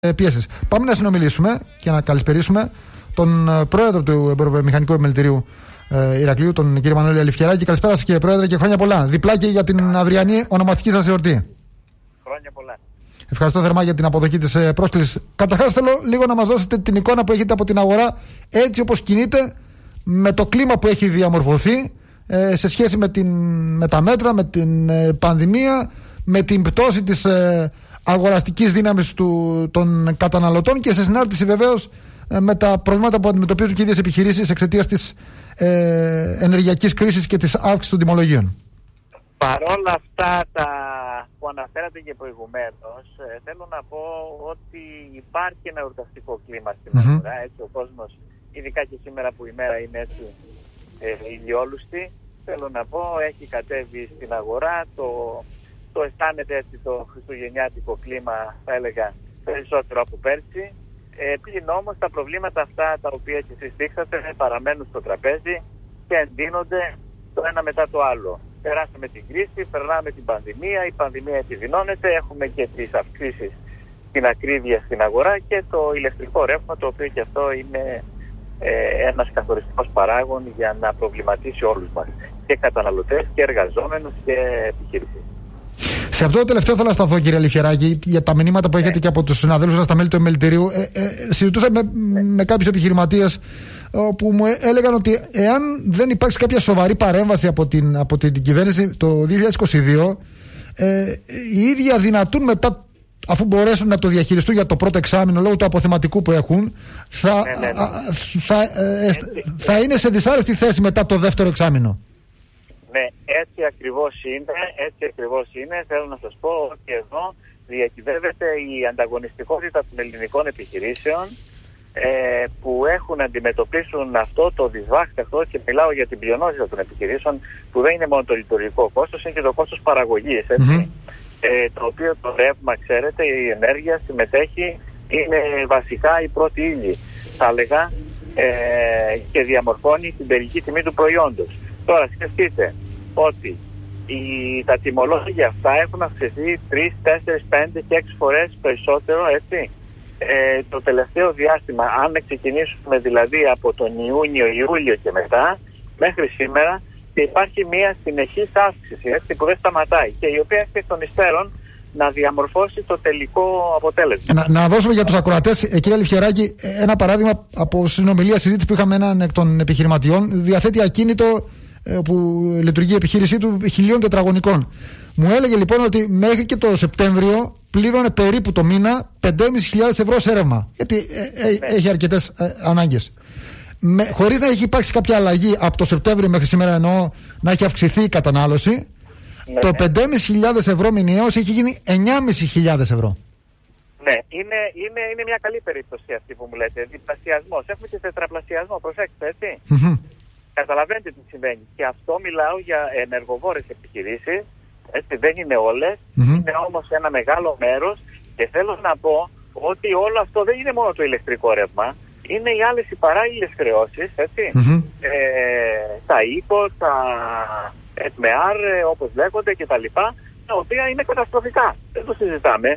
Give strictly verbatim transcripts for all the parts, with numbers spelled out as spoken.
πίεσης. Πάμε να συνομιλήσουμε και να καλησπερίσουμε τον πρόεδρο του Εμποροβιομηχανικού Επιμελητηρίου ε, Ηρακλείου, τον κύριο Μανώλη Αληφιεράκη. Καλησπέρα σας, κύριε Πρόεδρε, και χρόνια πολλά. Διπλάκι για την αυριανή ονομαστική σας εορτή. Χρόνια πολλά. Ευχαριστώ θερμά για την αποδοχή της ε, πρόσκλησης. Καταρχάς, θέλω λίγο να μας δώσετε την εικόνα που έχετε από την αγορά, έτσι όπως κινείται, με το κλίμα που έχει διαμορφωθεί ε, σε σχέση με, την, με τα μέτρα, με την ε, πανδημία, με την πτώση της ε, αγοραστικής δύναμης του, των καταναλωτών και σε συνάρτηση βεβαίως ε, με τα προβλήματα που αντιμετωπίζουν και οι ίδιες επιχειρήσεις εξαιτίας της ε, ενεργειακής κρίσης και της αύξησης των τιμολογίων. Παρόλα αυτά τα που αναφέρατε και προηγουμένως, ε, θέλω να πω ότι υπάρχει ένα εορταστικό κλίμα στην mm-hmm. αγορά. Έτσι ο κόσμος, ειδικά και σήμερα που η μέρα είναι έτσι ε, ηλιόλουστη, θέλω να πω, έχει κατέβει στην αγορά. Το, το αισθάνεται έτσι το χριστουγεννιάτικο κλίμα, θα έλεγα, περισσότερο από πέρσι. Ε, πλην όμως τα προβλήματα αυτά τα οποία και εσείς δείξατε παραμένουν στο τραπέζι και εντείνονται το ένα μετά το άλλο. Περάσαμε την κρίση, περνάμε την πανδημία, η πανδημία επιδεινώνεται, έχουμε και τις αυξήσεις στην ακρίβεια στην αγορά και το ηλεκτρικό ρεύμα, το οποίο και αυτό είναι ε, ένας καθοριστικός παράγων για να προβληματίσει όλους μας, και καταναλωτές και εργαζόμενους και επιχειρήσεις. Σε αυτό το τελευταίο θέλω να σταθώ, κύριε Αληφιεράκη, για τα μηνύματα που έχετε ναι. και από τους συναδέλφους σας, τα μέλη του Επιμελητηρίου. Ε, ε, συζητούσα με, ναι. με κάποιους επιχειρηματίες που μου έλεγαν ότι εάν δεν υπάρξει κάποια σοβαρή παρέμβαση από την, από την κυβέρνηση το δύο χιλιάδες είκοσι δύο, ε, οι ίδιοι αδυνατούν μετά, αφού μπορέσουν να το διαχειριστούν για το πρώτο εξάμηνο λόγω του αποθεματικού που έχουν, θα, ναι, ναι, ναι. Α, θα, ε, ε, θα είναι σε δυσάρεστη θέση μετά το δεύτερο εξάμηνο. Ναι, έτσι ακριβώς είναι, έτσι ακριβώς είναι. Θέλω να σας πω ότι εδώ διακυβεύεται η ανταγωνιστικότητα των ελληνικών επιχειρήσεων ε, που έχουν να αντιμετωπίσουν αυτό το δυσβάσταχτο, και μιλάω για την πλειονότητα των επιχειρήσεων, που δεν είναι μόνο το λειτουργικό κόστος, είναι και το κόστος παραγωγής, έτσι. Mm-hmm. Ε, το οποίο το ρεύμα, ξέρετε, η ενέργεια συμμετέχει, είναι βασικά η πρώτη ύλη, θα έλεγα, ε, και διαμορφώνει την τελική τιμή του προϊόντος. Τώρα σκεφτείτε ότι οι, τα τιμολόγια αυτά έχουν αυξηθεί τρεις, τέσσερις, πέντε και έξι φορές περισσότερο, έτσι, ε, το τελευταίο διάστημα. Αν ξεκινήσουμε δηλαδή από τον Ιούνιο, Ιούλιο και μετά μέχρι σήμερα, και υπάρχει μια συνεχής αύξηση, έτσι, που δεν σταματάει και η οποία έχει εκ των υστέρων να διαμορφώσει το τελικό αποτέλεσμα. Να, να δώσουμε για τους ακροατές, κύριε Αληφιεράκη, ένα παράδειγμα από συνομιλία, συζήτηση που είχαμε έναν εκ των επιχειρηματιών. Διαθέτει ακίνητο που λειτουργεί η επιχείρησή του χιλίων τετραγωνικών. Μου έλεγε λοιπόν ότι μέχρι και το Σεπτέμβριο πλήρωνε περίπου το μήνα πέντε χιλιάδες πεντακόσια ευρώ σε ρεύμα. Γιατί ε, ε, έχει αρκετές ε, ανάγκες. Με, χωρίς να έχει υπάρξει κάποια αλλαγή από το Σεπτέμβριο μέχρι σήμερα, εννοώ να έχει αυξηθεί η κατανάλωση, ναι, το πέντε χιλιάδες πεντακόσια ευρώ μηνιαίως έχει γίνει εννιά χιλιάδες πεντακόσια ευρώ. Ναι, είναι, είναι, είναι μια καλή περίπτωση αυτή που μου λέτε. Διπλασιασμός. Έχουμε και τετραπλασιασμό, προσέξτε, έτσι. Mm-hmm. Καταλαβαίνετε τι συμβαίνει. Και αυτό μιλάω για ενεργοβόρες επιχειρήσεις. Έτσι, δεν είναι όλες. Mm-hmm. Είναι όμως ένα μεγάλο μέρος. Και θέλω να πω ότι όλο αυτό δεν είναι μόνο το ηλεκτρικό ρεύμα. Είναι οι άλλες οι παράλληλες χρεώσεις. Έτσι. Mm-hmm. Ε, τα ΙΠΟ, τα ΕΤΜΕΑΡ, όπως λέγονται κτλ. Τα οποία είναι καταστροφικά. Δεν το συζητάμε.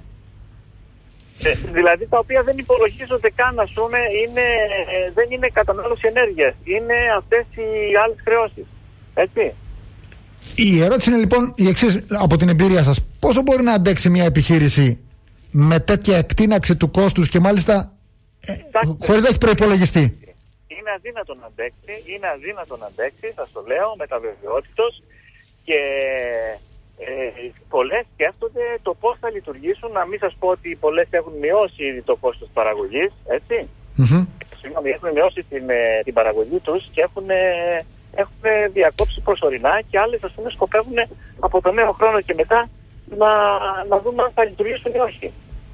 Ε, δηλαδή τα οποία δεν υπολογίζονται καν, ας πούμε, είναι, ε, δεν είναι κατανάλωση ενέργειας, είναι αυτές οι άλλες χρεώσεις, έτσι. Η ερώτηση είναι λοιπόν η εξής, από την εμπειρία σας: πόσο μπορεί να αντέξει μια επιχείρηση με τέτοια εκτείναξη του κόστους και μάλιστα ε, χωρίς να έχει προϋπολογιστεί? Είναι αδύνατο να αντέξει, είναι αδύνατο να αντέξει, σας το λέω με τα βεβαιότητος, και Ε, πολλές σκέφτονται το πώς θα λειτουργήσουν. Να μην σας πω ότι πολλές έχουν μειώσει ήδη το κόστος παραγωγής, έτσι. Mm-hmm. Συγγνώμη, έχουν μειώσει την, την παραγωγή τους και έχουν, έχουν διακόψει προσωρινά, και άλλες, ας πούμε, σκοπεύουν από το νέο χρόνο και μετά να, να δούμε αν θα λειτουργήσουν ή όχι.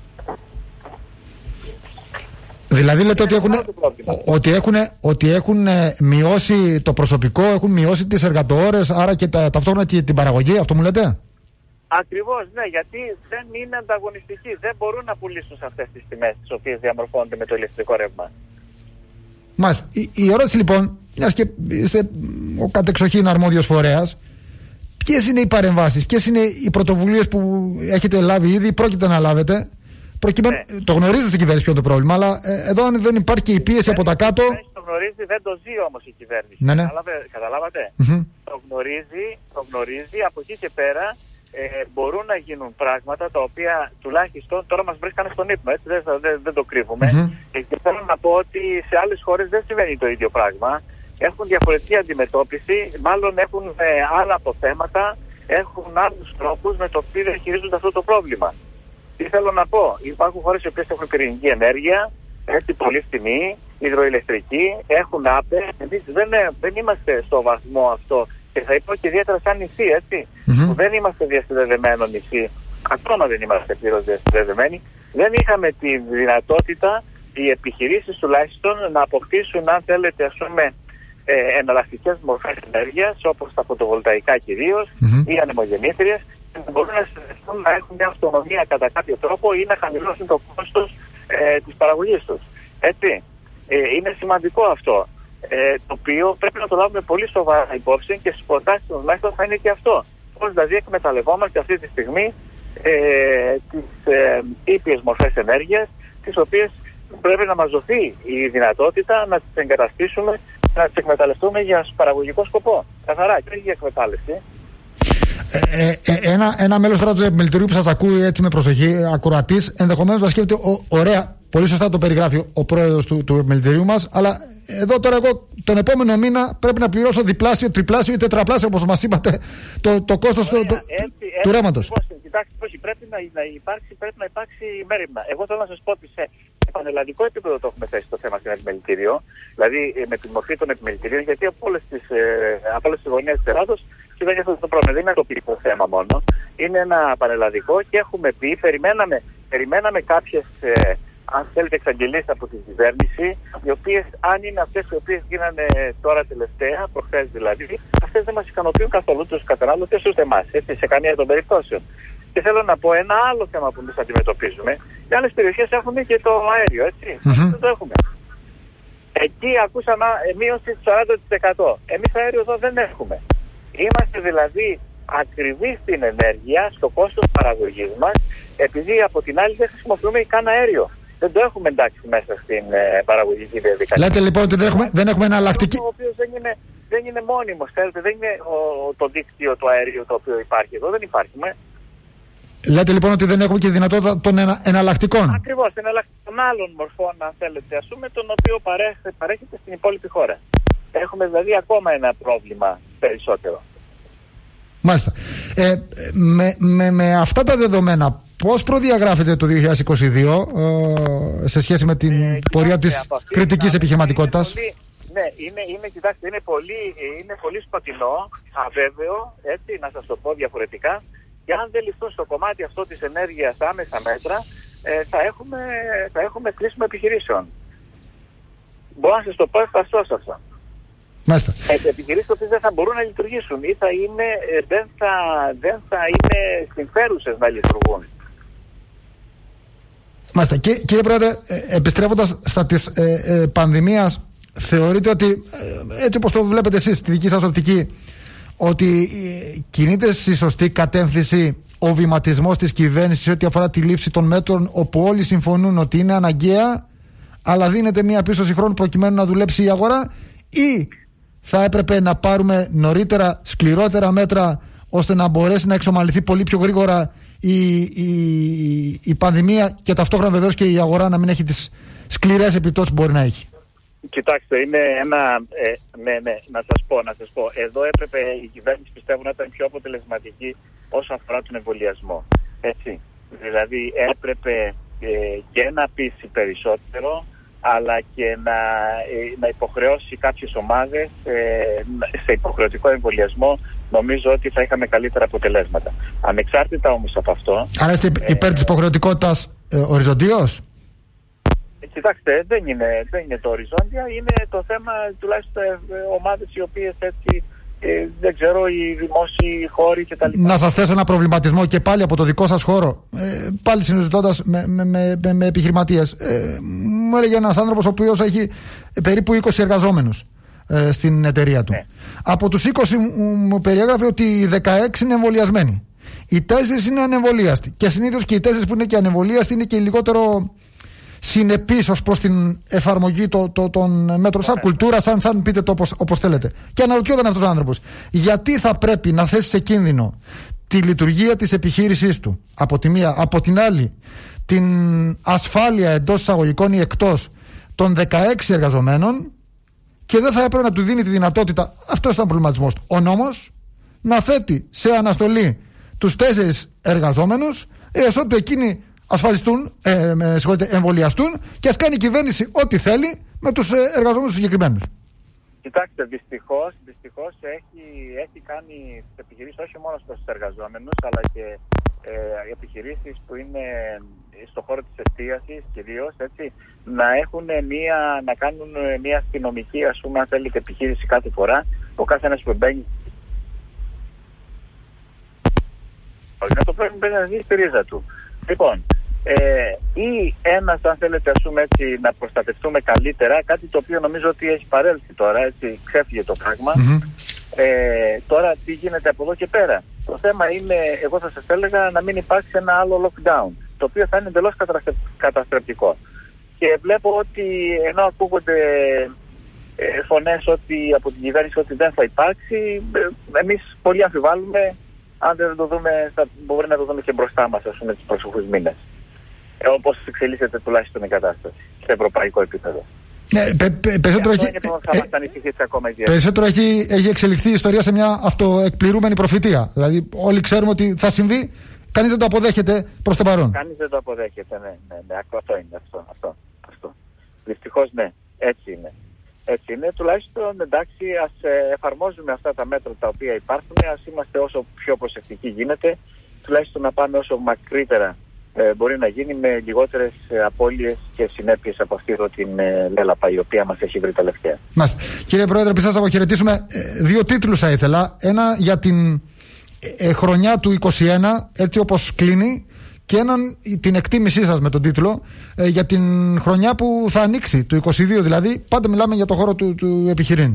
Δηλαδή λέτε ότι έχουν, ότι, έχουν, ότι έχουν μειώσει το προσωπικό, έχουν μειώσει τις εργατοώρες, άρα και τα, ταυτόχρονα και την παραγωγή, αυτό μου λέτε? Ακριβώς, ναι, γιατί δεν είναι ανταγωνιστικοί, δεν μπορούν να πουλήσουν σε αυτές τις τιμές τις οποίες διαμορφώνονται με το ηλεκτρικό ρεύμα. Μάλιστα. Η, η ερώτηση λοιπόν, μιας και είστε ο κατεξοχήν αρμόδιος φορέας, ποιες είναι οι παρεμβάσεις, ποιες είναι οι πρωτοβουλίες που έχετε λάβει ήδη, πρόκειται να λάβετε, Προκειμένου, ναι. Το γνωρίζω στην κυβέρνηση ποιο είναι το πρόβλημα, αλλά ε, εδώ αν δεν υπάρχει και η πίεση από τα κάτω. Το γνωρίζει, δεν το ζει όμως η κυβέρνηση. Ναι, ναι. Καταλάβατε. Mm-hmm. Το γνωρίζει, το γνωρίζει, από εκεί και πέρα ε, μπορούν να γίνουν πράγματα τα οποία τουλάχιστον τώρα μας βρίσκανε στον ύπνο, έτσι, δεν, δεν, δεν το κρύβουμε. Mm-hmm. Και θέλω να πω ότι σε άλλες χώρες δεν συμβαίνει το ίδιο πράγμα. Έχουν διαφορετική αντιμετώπιση, μάλλον έχουν ε, άλλα αποθέματα, έχουν άλλους τρόπους με το οποίο διαχειρίζονται αυτό το πρόβλημα. Τι θέλω να πω, υπάρχουν χώρες οι οποίες έχουν πυρηνική ενέργεια, έτσι πολύ φτηνή, υδροηλεκτρική, έχουν άπε. Εμείς δεν, δεν είμαστε στο βαθμό αυτό και θα είπα και ιδιαίτερα σαν νησί, έτσι, mm-hmm. που δεν είμαστε διασυνδεδεμένο νησί, ακόμα δεν είμαστε πλήρως διασυνδεδεμένοι, δεν είχαμε τη δυνατότητα οι επιχειρήσεις τουλάχιστον να αποκτήσουν, αν θέλετε, ας πούμε, ε, εναλλακτικές μορφές ενέργειας, όπως τα φωτοβολταϊκά κυρίως, mm-hmm. ή ανεμογεννήτριες, να μπορούν να συνδεθούν, να έχουν μια αυτονομία κατά κάποιο τρόπο ή να χαμηλώσουν το κόστος ε, της παραγωγής τους. Έτσι. Ε, είναι σημαντικό αυτό. Ε, το οποίο πρέπει να το λάβουμε πολύ σοβαρά υπόψη και στις προτάσεις των μέσων θα είναι και αυτό. Πώς δηλαδή εκμεταλλευόμαστε αυτή τη στιγμή ε, τις ε, ήπιες μορφές ενέργειας, τις οποίες πρέπει να μας δοθεί η δυνατότητα να τις εγκαταστήσουμε, να τις εκμεταλλευτούμε για παραγωγικό σκοπό. Καθαρά και όχι για εκμετάλλευση. Ε, ε, ε, ένα, ένα μέλος τώρα του επιμελητηρίου που σας ακούει έτσι με προσοχή, ακουρατής, ενδεχομένως να σκέφτεται ο, ωραία, πολύ σωστά το περιγράφει ο πρόεδρος του, του επιμελητηρίου μας, αλλά εδώ τώρα εγώ τον επόμενο μήνα πρέπει να πληρώσω διπλάσιο, τριπλάσιο ή τετραπλάσιο, όπως μας είπατε, το, το κόστος του, το, έτσι, του έτσι, ρεύματος. Κοιτάξτε, όχι, πρέπει να, να, υπάρξει, πρέπει να υπάρξει μέρημνα. Εγώ θέλω να σας πω ότι σε πανελλαδικό επίπεδο το έχουμε θέσει το θέμα στην επιμελητήριο, δηλαδή με τη μορφή των επιμελητηρίων, γιατί από όλες τις, ε, από όλες τις γωνίες της Ελλάδος συμβαίνει αυτό το πρόβλημα. Δεν είναι τοπικό θέμα μόνο. Είναι ένα πανελλαδικό και έχουμε πει, περιμέναμε, περιμέναμε κάποιες, ε, αν θέλετε, εξαγγελίες από την κυβέρνηση, οι οποίες, αν είναι αυτές οι οποίες γίνανε τώρα τελευταία, προχθές δηλαδή, αυτές δεν μας ικανοποιούν καθόλου τους κατανάλωτες ούτε εμάς, έτσι, σε καμία των περιπτώσεων. Και θέλω να πω ένα άλλο θέμα που εμείς αντιμετωπίζουμε. Οι άλλες περιοχές έχουν και το αέριο, έτσι. Mm-hmm. Δεν το έχουμε. Εκεί ακούσαμε μείωση του σαράντα τοις εκατό. Εμείς αέριο εδώ δεν έχουμε. Είμαστε δηλαδή ακριβείς στην ενέργεια, στο κόστος παραγωγής μας, επειδή από την άλλη δεν χρησιμοποιούμε καν αέριο. Δεν το έχουμε εντάξει μέσα στην ε, παραγωγική διαδικασία. Λέτε λοιπόν ότι δεν έχουμε, δεν έχουμε εναλλακτική. Το οποίο δεν είναι, δεν είναι μόνιμο, θέλετε, δεν είναι ο, το δίκτυο του αερίου το οποίο υπάρχει εδώ, δεν υπάρχουμε. Λέτε λοιπόν ότι δεν έχουμε και δυνατότητα των ενα, εναλλακτικών. Ακριβώς, εναλλακτικών άλλων μορφών, αν θέλετε, ας πούμε, τον οποίο παρέχεται, παρέχεται στην υπόλοιπη χώρα. Έχουμε δηλαδή ακόμα ένα πρόβλημα περισσότερο. Μάλιστα. Ε, με, με, με αυτά τα δεδομένα, πώς προδιαγράφεται το δύο χιλιάδες είκοσι δύο ε, σε σχέση με την ε, πορεία της κριτικής επιχειρηματικότητας? Είναι πολύ, ναι, είναι, είναι, κοιτάξτε, είναι πολύ, είναι πολύ σπατινό, αβέβαιο, έτσι, να σας το πω διαφορετικά. Και αν δεν ληφθούν στο κομμάτι αυτό της ενέργειας άμεσα μέτρα, ε, θα, έχουμε, θα έχουμε κλείσιμο επιχειρήσεων. Μπορώ να σας το πω ευχαριστώ σε αυτό. Μάλιστα. Ε, επιχειρήσεις που δεν θα μπορούν να λειτουργήσουν ή θα είναι, ε, δεν, θα, δεν θα είναι συμφέρουσες να λειτουργούν. Μάλιστα. Και, κύριε Πρόεδρε, ε, επιστρέφοντας στα της ε, ε, πανδημίας, θεωρείτε ότι ε, έτσι όπως το βλέπετε εσείς στη δική σας οπτική, ότι ε, κινείται στη σωστή κατεύθυνση ο βηματισμός της κυβέρνησης ό,τι αφορά τη λήψη των μέτρων, όπου όλοι συμφωνούν ότι είναι αναγκαία, αλλά δίνεται μια πίστοση χρόνου προκειμένου να δουλέψει η αγορά, ή θα έπρεπε να πάρουμε νωρίτερα, σκληρότερα μέτρα, ώστε να μπορέσει να εξομαλυνθεί πολύ πιο γρήγορα η, η, η πανδημία και ταυτόχρονα βεβαίως και η αγορά να μην έχει τις σκληρές επιπτώσεις που μπορεί να έχει? Κοιτάξτε, είναι ένα. Ε, ναι, ναι, να σας πω, να σας πω. Εδώ έπρεπε η κυβέρνηση, πιστεύω, να ήταν πιο αποτελεσματική όσον αφορά τον εμβολιασμό. Έτσι. Δηλαδή έπρεπε ε, και να πείσει περισσότερο, αλλά και να, ε, να υποχρεώσει κάποιες ομάδες ε, σε υποχρεωτικό εμβολιασμό. Νομίζω ότι θα είχαμε καλύτερα αποτελέσματα. Ανεξάρτητα όμως από αυτό. Άρα είστε υπέρ ε, της υποχρεωτικότητας ε, οριζοντίως? Κοιτάξτε, δεν είναι, δεν είναι το οριζόντια, είναι το θέμα τουλάχιστον ε, ομάδες οι οποίες έτσι, ε, δεν ξέρω, οι δημόσιοι χώροι κτλ. Να σας θέσω ένα προβληματισμό και πάλι από το δικό σας χώρο, ε, πάλι συζητώντας με, με, με, με, με επιχειρηματίες. Ε, μου έλεγε ένας άνθρωπος ο οποίος έχει περίπου είκοσι εργαζόμενους ε, στην εταιρεία του. Ναι. Από τους είκοσι μου περιέγραφε ότι οι δεκαέξι είναι εμβολιασμένοι. Οι τέσσερις είναι ανεμβολίαστοι. Και συνήθως και οι τέσσερις που είναι και ανεμβολίαστοι είναι και λιγότερο συνεπείς ως προς την εφαρμογή το, το, των μέτρων, σαν κουλτούρα, σαν, σαν πείτε το όπως, όπως θέλετε. Και αναρωτιόταν αυτός ο άνθρωπος, γιατί θα πρέπει να θέσει σε κίνδυνο τη λειτουργία της επιχείρησής του, από τη μία, από την άλλη, την ασφάλεια εντός εισαγωγικών ή εκτός των δεκαέξι εργαζομένων, και δεν θα έπρεπε να του δίνει τη δυνατότητα, αυτός ήταν ο προβληματισμός του, ο νόμος, να θέτει σε αναστολή τους τέσσερις εργαζόμενους, έως ότου εκείνοι ασφαλιστούν, ε, με, εμβολιαστούν, και ας κάνει η κυβέρνηση ό,τι θέλει με τους εργαζόμενους συγκεκριμένους. Κοιτάξτε, δυστυχώς, δυστυχώς έχει, έχει κάνει τις επιχειρήσεις όχι μόνο στους εργαζόμενους, αλλά και ε, οι επιχειρήσεις που είναι στον χώρο της εστίασης κυρίως, έτσι, να έχουν μία, να κάνουν μία αστυνομική, ας πούμε, αν θέλετε, επιχείρηση κάθε φορά, ο κάθε ένας που μπαίνει. Να το πρέπει να δει στη ρίζα του. Λοιπόν, Ε, ή ένας, αν θέλετε, ας πούμε, έτσι, να προστατευτούμε καλύτερα, κάτι το οποίο νομίζω ότι έχει παρέλθει τώρα, έτσι, ξέφυγε το πράγμα. Mm-hmm. Ε, τώρα τι γίνεται από εδώ και πέρα? Το θέμα είναι, εγώ θα σας έλεγα, να μην υπάρξει ένα άλλο lockdown, το οποίο θα είναι εντελώς καταστρεπτικό. Και βλέπω ότι ενώ ακούγονται ε, φωνές ότι, από την κυβέρνηση ότι δεν θα υπάρξει, ε, εμείς πολύ αμφιβάλλουμε αν δεν το δούμε, θα, μπορεί να το δούμε και μπροστά μας, ας πούμε, τις προσεχούς μήνες. Ε, όπως εξελίσσεται τουλάχιστον η κατάσταση σε ευρωπαϊκό επίπεδο. Ναι, πε, πε, περισσότερο έχει, ε, ακόμα περισσότερο έχει, έχει εξελιχθεί η ιστορία σε μια αυτοεκπληρούμενη προφητεία. Δηλαδή, όλοι ξέρουμε ότι θα συμβεί, κανείς δεν το αποδέχεται προς το παρόν. Κανείς δεν το αποδέχεται, ναι, ναι, ναι, αυτό είναι, αυτό, αυτό, αυτό. Δυστυχώς, ναι, έτσι είναι. Έτσι είναι, τουλάχιστον εντάξει, ας ε, εφαρμόζουμε αυτά τα μέτρα τα οποία υπάρχουν, ας είμαστε όσο πιο προσεκτικοί γίνεται, τουλάχιστον να πάμε όσο μακρύτερα ε, μπορεί να γίνει, με λιγότερες ε, απώλειες και συνέπειες από αυτή εδώ την ε, λέλαπα η οποία μας έχει βρει τελευταία. Μάλιστα. Κύριε Πρόεδρε, πριν σας αποχαιρετήσουμε, ε, δύο τίτλους θα ήθελα. Ένα για την ε, χρονιά του είκοσι ένα, έτσι όπως κλείνει, και έναν, την εκτίμησή σας με τον τίτλο ε, για την χρονιά που θα ανοίξει, του είκοσι δύο δηλαδή. Πάντα μιλάμε για το χώρο του, του επιχειρήν.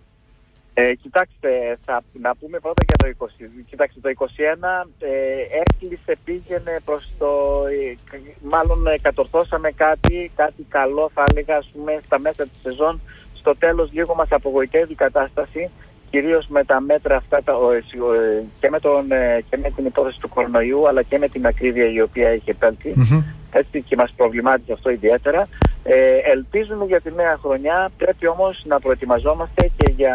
Ε, κοιτάξτε, θα, να πούμε πρώτα για το είκοσι. Κοιτάξτε, το είκοσι ένα ε, έκλεισε, πήγαινε προς το... Ε, μάλλον ε, κατορθώσαμε κάτι, κάτι καλό θα έλεγα, ας πούμε, στα μέσα της σεζόν. Στο τέλος λίγο μας απογοητεύει η κατάσταση, κυρίως με τα μέτρα αυτά τα, ο, ε, και, με τον, ε, και με την υπόθεση του κορονοϊού, αλλά και με την ακρίβεια η οποία είχε επέλθει. Mm-hmm. Έτσι, και μας προβλημάτισε αυτό ιδιαίτερα. Ε, ελπίζουμε για τη νέα χρονιά, πρέπει όμως να προετοιμαζόμαστε και για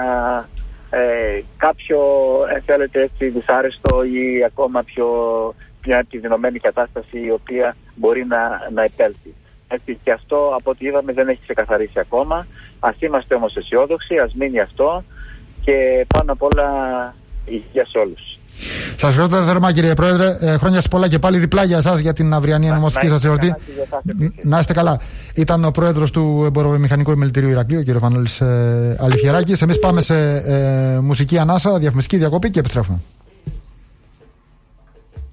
ε, κάποιο, αν θέλετε, έτσι, δυσάρεστο ή ακόμα πιο μια επιδεινωμένη κατάσταση η οποία μπορεί να, να επέλθει. Έτσι, και αυτό από ό,τι είδαμε δεν έχει ξεκαθαρίσει ακόμα. Ας είμαστε όμως αισιόδοξοι, ας μείνει αυτό, και πάνω απ' όλα υγεία σε όλους. Σας ευχαριστώ θερμά, κύριε Πρόεδρε. Ε, χρόνια σας πολλά και πάλι διπλά για εσάς για την αυριανή ενημεστική σας εορτή. Να είστε καλά. Ήταν ο Πρόεδρος του Εμποροβιομηχανικού Επιμελητηρίου Ηρακλείου, ο κ. Φανόλης ε, Αλιφιεράκης. Εμείς πάμε σε ε, μουσική ανάσα, διαφημιστική διακοπή και επιστρέφουμε.